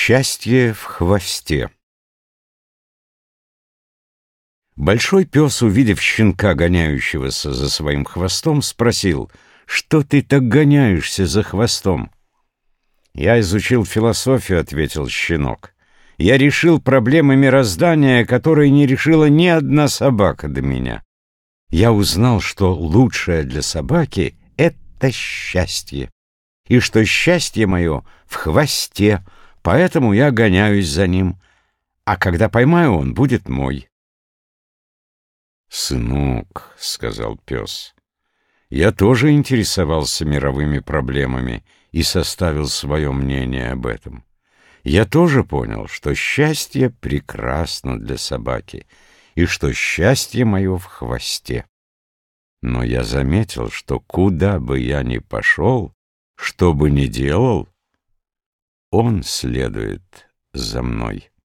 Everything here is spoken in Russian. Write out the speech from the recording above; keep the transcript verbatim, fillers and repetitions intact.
Счастье в хвосте. Большой пес, увидев щенка, гоняющегося за своим хвостом, спросил: «Что ты так гоняешься за хвостом?» «Я изучил философию», — ответил щенок. «Я решил проблемы мироздания, которые не решила ни одна собака до меня. Я узнал, что лучшее для собаки — это счастье, и что счастье мое в хвосте, поэтому я гоняюсь за ним, а когда поймаю, он будет мой». «Сынок», — сказал пес, — «я тоже интересовался мировыми проблемами и составил свое мнение об этом. Я тоже понял, что счастье прекрасно для собаки и что счастье мое в хвосте. Но я заметил, что куда бы я ни пошел, что бы ни делал, он следует за мной».